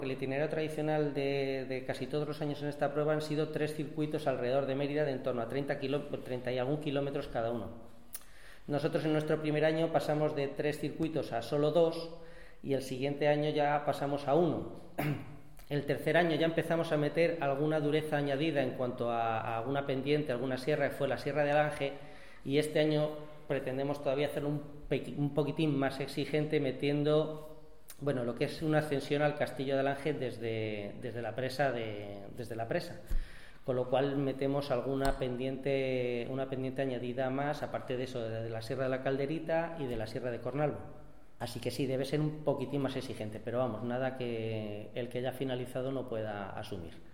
El itinerario tradicional de casi todos los años en esta prueba han sido 3 circuitos alrededor de Mérida de en torno a 30 y algún kilómetros cada uno. Nosotros en nuestro primer año pasamos de 3 circuitos a solo 2 y el siguiente año ya pasamos a 1. El tercer año ya empezamos a meter alguna dureza añadida en cuanto a alguna pendiente, alguna sierra, que fue la Sierra de Alange, y este año pretendemos todavía hacerlo un poquitín más exigente, metiendo lo que es una ascensión al Castillo de Alange desde la presa con lo cual metemos una pendiente añadida más, aparte de eso, de la Sierra de la Calderita y de la Sierra de Cornalvo. Así que sí, debe ser un poquitín más exigente, pero vamos, nada que el que haya finalizado no pueda asumir.